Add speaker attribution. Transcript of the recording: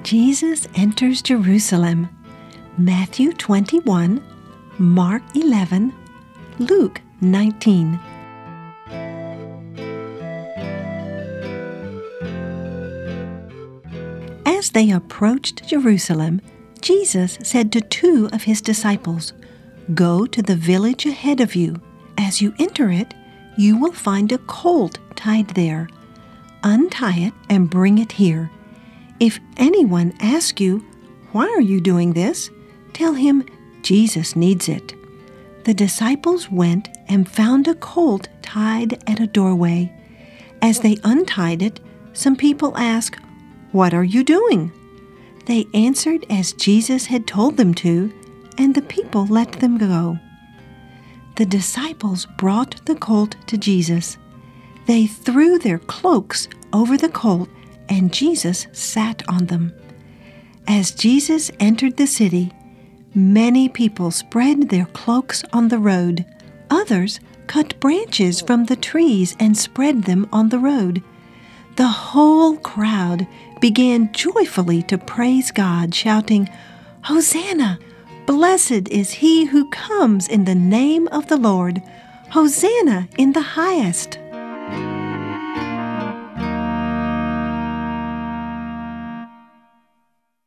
Speaker 1: Jesus enters Jerusalem. Matthew 21, Mark 11, Luke 19. As they approached Jerusalem, Jesus said to two of his disciples, "Go to the village ahead of you. As you enter it, you will find a colt tied there. Untie it and bring it here. If anyone asks you, 'Why are you doing this?' tell him Jesus needs it." The disciples went and found a colt tied at a doorway. As they untied it, some people asked, "What are you doing?" They answered as Jesus had told them to, and the people let them go. The disciples brought the colt to Jesus. They threw their cloaks over the colt, and Jesus sat on them. As Jesus entered the city, many people spread their cloaks on the road. Others cut branches from the trees and spread them on the road. The whole crowd began joyfully to praise God, shouting, "Hosanna! Blessed is he who comes in the name of the Lord! Hosanna in the highest!"